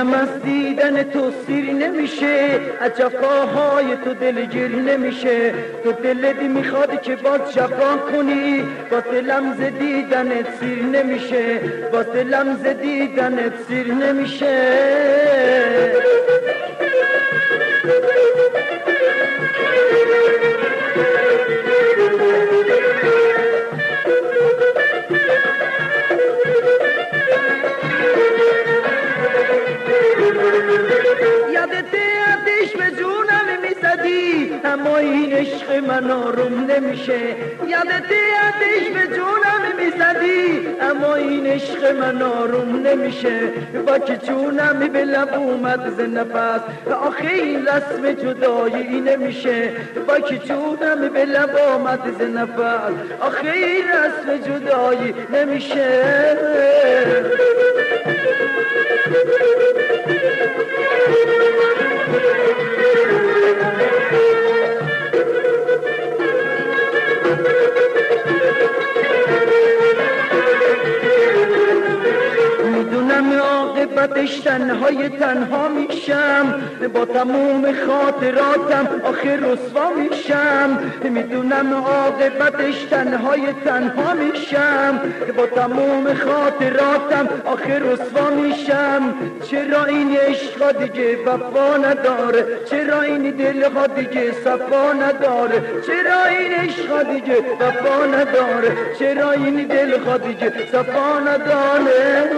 دلم از دیدن تو سیر نمیشه، از جفاهای تو دلگیر نمیشه. تو دلت میخواد که باز جفا کنی، با دلم ز دیدنت سیر نمیشه، با دلم ز دیدنت سیر نمیشه. یادش به جونم میزدی اما این عشق من آروم نمیشه. یادش به جونم میزدی اما این عشق من آروم نمیشه. با که جونم به لب اومد ز نفس آخه این رسم جدایی نمیشه. با که جونم به لب آمد ز نفس آخه این رسم جدایی نمیشه. میدونم عاقبتش تنهای تنها میشم، با تموم خاطراتم آخر رسوا میشم. میدونم عاقبتش تنهای تنها میشم، با تموم خاطراتم آخر رسوا میشم. چرا این عشق دیگه وفا نداره، چرا این دل ها دیگه صفا نداره، چرا این عشق دیگه وفا نداره، چرا این دل ها دیگه صفا نداره.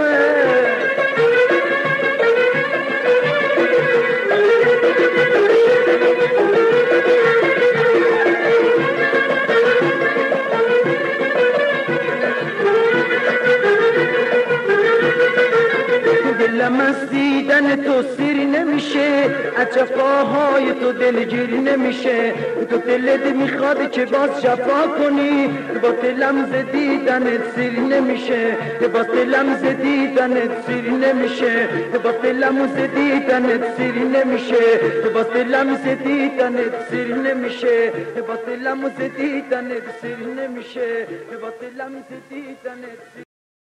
دلم از دیدن تو سیر نمیشه، از جفاهای تو دلگیر نمیشه. تو دلت میخواد که باز جفا کنی، با دلم ز دیدنت سیر نمیشه، با دلم ز دیدنت سیر نمیشه، با دلم ز دیدنت سیر نمیشه، با دلم ز دیدنت سیر نمیشه، با دلم ز دیدنت سیر نمیشه، با دلم ز دیدنت